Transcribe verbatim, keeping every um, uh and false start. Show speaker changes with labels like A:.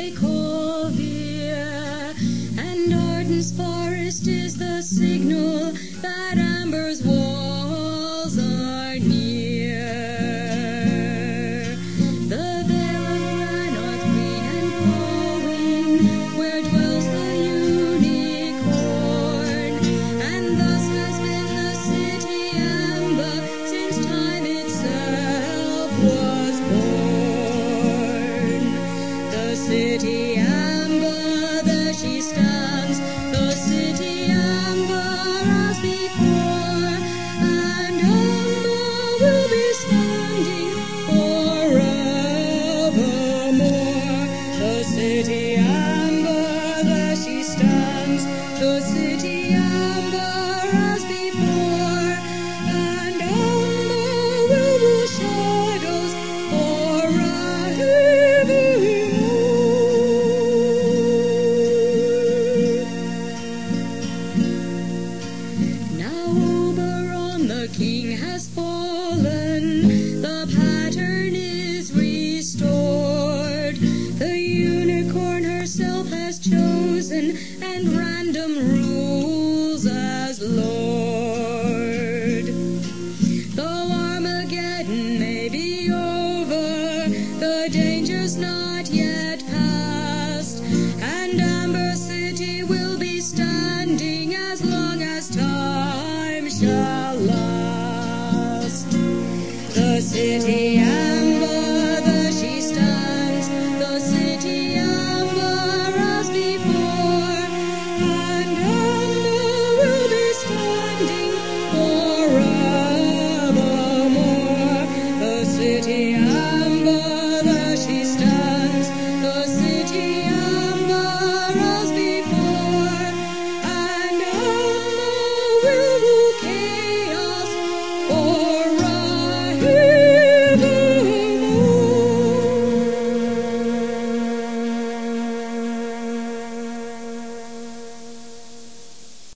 A: Kovir, and Arden's forest is the signal that Amber's walls are near. The vale of Rannoch green and glowing, where dwells the unicorn, and thus has been the city Amber since time itself was born. The city Amber, there she stands, the city Amber as before, and Amber will be standing forevermore. The city Amber, there she stands, the city Amber as before, and Amber will rule shadows forevermore. Now Oberon the king has fallen, the pattern is restored. The unicorn herself has chosen, and random